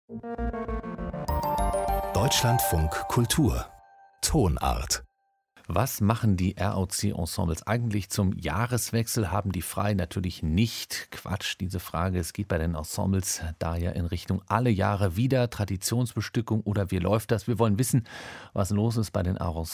Deutschlandfunk Kultur Tonart. Was machen die ROC-Ensembles eigentlich zum Jahreswechsel? Haben die frei? Natürlich nicht. Quatsch, diese Frage. Es geht bei den Ensembles da ja in Richtung alle Jahre wieder, Traditionsbestückung oder wie läuft das? Wir wollen wissen, was los ist bei den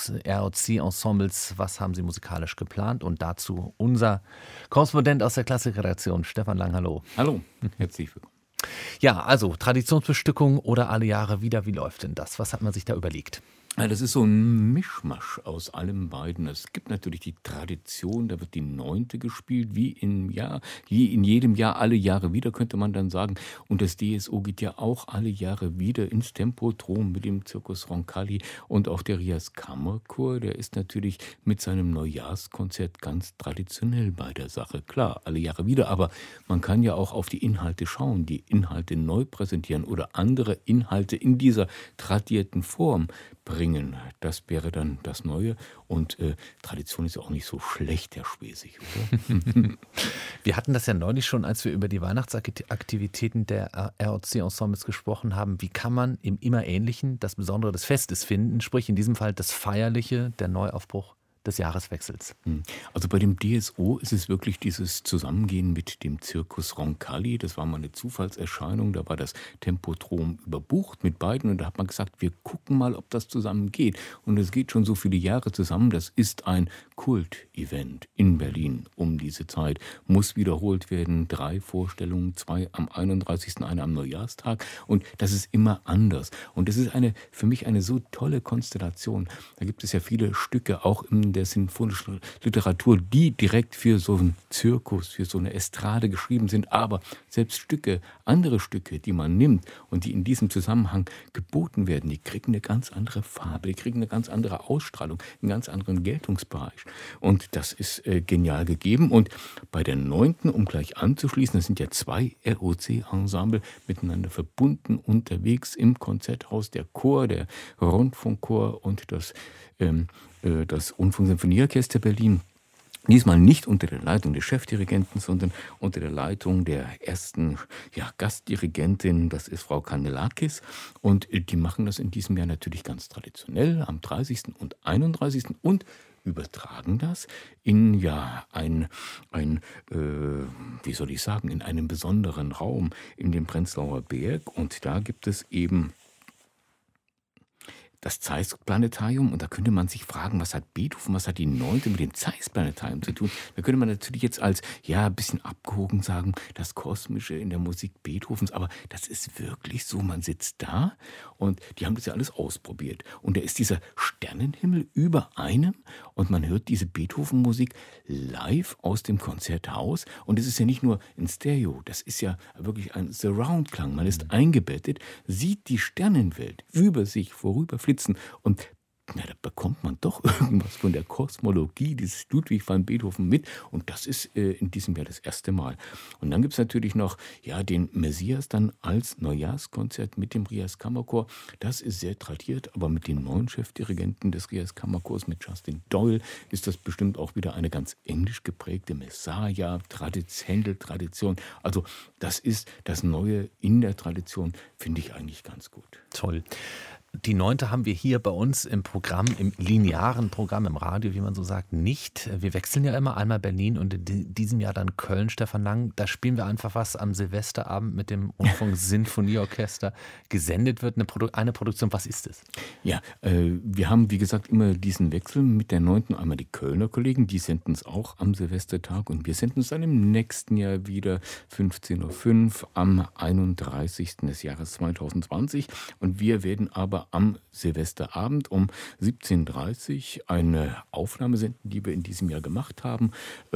ROC-Ensembles. Was haben sie musikalisch geplant? Und dazu unser Korrespondent aus der Klassikredaktion, Stefan Lang. Hallo. Hallo, herzlich willkommen. Ja, also Traditionsbestückung oder alle Jahre wieder. Wie läuft denn das? Was hat man sich da überlegt? Ja, das ist so ein Mischmasch aus allem beiden. Es gibt natürlich die Tradition, da wird die 9. gespielt, wie in jedem Jahr, alle Jahre wieder, könnte man dann sagen. Und das DSO geht ja auch alle Jahre wieder ins Tempodrom mit dem Circus Roncalli. Und auch der Rias Kammerchor, der ist natürlich mit seinem Neujahrskonzert ganz traditionell bei der Sache. Klar, alle Jahre wieder, aber man kann ja auch auf die Inhalte schauen, die Inhalte neu präsentieren oder andere Inhalte in dieser tradierten Form bringen. Das wäre dann das Neue. Und Tradition ist ja auch nicht so schlecht, Herr Schwesig, oder? Wir hatten das ja neulich schon, als wir über die Weihnachtsaktivitäten der ROC-Ensembles gesprochen haben. Wie kann man im immer Ähnlichen das Besondere des Festes finden? Sprich in diesem Fall das Feierliche, der Neuaufbruch des Jahreswechsels. Also bei dem DSO ist es wirklich dieses Zusammengehen mit dem Circus Roncalli. Das war mal eine Zufallserscheinung. Da war das Tempodrom überbucht mit beiden. Und da hat man gesagt, wir gucken mal, ob das zusammen geht. Und es geht schon so viele Jahre zusammen. Das ist ein Kult-Event in Berlin um diese Zeit. Muss wiederholt werden. 3 Vorstellungen, 2 am 31., eine am Neujahrstag. Und das ist immer anders. Und das ist für mich eine so tolle Konstellation. Da gibt es ja viele Stücke, auch in der sinfonischen Literatur, die direkt für so einen Zirkus, für so eine Estrade geschrieben sind. Aber selbst andere Stücke, die man nimmt und die in diesem Zusammenhang geboten werden, die kriegen eine ganz andere Farbe, die kriegen eine ganz andere Ausstrahlung, einen ganz anderen Geltungsbereich. Und das ist genial gegeben. Und bei der 9., um gleich anzuschließen, das sind ja 2 ROC-Ensemble miteinander verbunden unterwegs im Konzerthaus, der Chor, der Rundfunkchor und das Rundfunksinfonieorchester Berlin. Diesmal nicht unter der Leitung des Chefdirigenten, sondern unter der Leitung der ersten Gastdirigentin, das ist Frau Kandelakis. Und die machen das in diesem Jahr natürlich ganz traditionell am 30. und 31. und übertragen das in in einem besonderen Raum in dem Prenzlauer Berg. Und da gibt es eben das Zeiss-Planetarium, und da könnte man sich fragen, was hat Beethoven, was hat die 9. mit dem Zeiss-Planetarium zu tun? Da könnte man natürlich jetzt als, ein bisschen abgehoben sagen, das Kosmische in der Musik Beethovens, aber das ist wirklich so, man sitzt da und die haben das ja alles ausprobiert. Und da ist dieser Sternenhimmel über einem und man hört diese Beethoven-Musik live aus dem Konzerthaus und es ist ja nicht nur in Stereo, das ist ja wirklich ein Surround-Klang. Man ist eingebettet, sieht die Sternenwelt über sich vorüberflitzen und da bekommt man doch irgendwas von der Kosmologie dieses Ludwig van Beethoven mit. Und das ist in diesem Jahr das erste Mal. Und dann gibt es natürlich noch den Messias dann als Neujahrskonzert mit dem Rias Kammerchor. Das ist sehr tradiert, aber mit den neuen Chefdirigenten des Rias Kammerchors, mit Justin Doyle, ist das bestimmt auch wieder eine ganz englisch geprägte Messiah, Händel-Tradition. Also das ist das Neue in der Tradition, finde ich eigentlich ganz gut. Toll. Die 9. haben wir hier bei uns im Programm, im linearen Programm, im Radio, wie man so sagt, nicht. Wir wechseln ja immer, einmal Berlin und in diesem Jahr dann Köln, Stefan Lang. Da spielen wir einfach was am Silvesterabend mit dem Rundfunk-Sinfonieorchester gesendet wird. Eine Produktion, was ist es? Ja, wir haben, wie gesagt, immer diesen Wechsel mit der 9. Einmal die Kölner Kollegen, die senden es auch am Silvestertag und wir senden es dann im nächsten Jahr wieder 15.05 Uhr am 31. des Jahres 2020 und wir werden aber am Silvesterabend um 17.30 Uhr eine Aufnahme senden, die wir in diesem Jahr gemacht haben,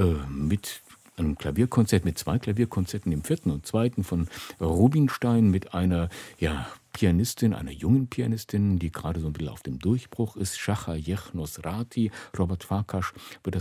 mit einem Klavierkonzert, mit 2 Klavierkonzerten, dem 4. und 2. von Rubinstein, mit einer Pianistin, einer jungen Pianistin, die gerade so ein bisschen auf dem Durchbruch ist, Shachar Jechnosrati. Robert Farkas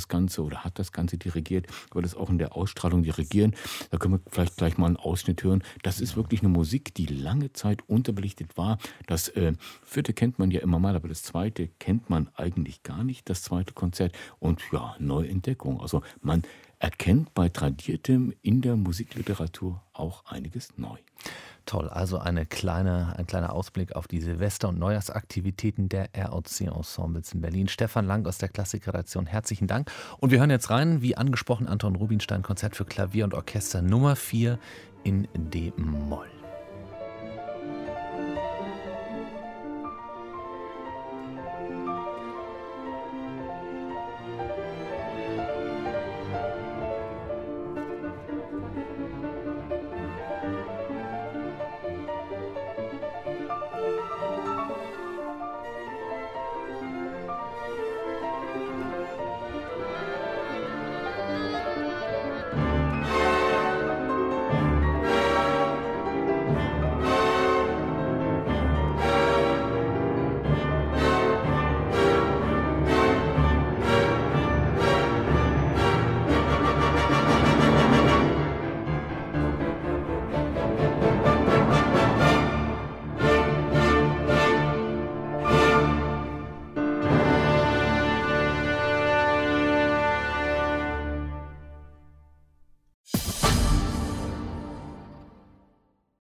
hat das Ganze dirigiert, wird es auch in der Ausstrahlung dirigieren. Da können wir vielleicht gleich mal einen Ausschnitt hören. Das ist wirklich eine Musik, die lange Zeit unterbelichtet war. Das 4. kennt man ja immer mal, aber das 2. kennt man eigentlich gar nicht, das 2. Konzert. Und Neuentdeckung. Also man erkennt bei Tradiertem in der Musikliteratur auch einiges neu. Toll, also ein kleiner Ausblick auf die Silvester- und Neujahrsaktivitäten der ROC-Ensembles in Berlin. Stefan Lang aus der Klassikredaktion, herzlichen Dank. Und wir hören jetzt rein, wie angesprochen, Anton Rubinstein, Konzert für Klavier und Orchester Nummer 4 in D-Moll.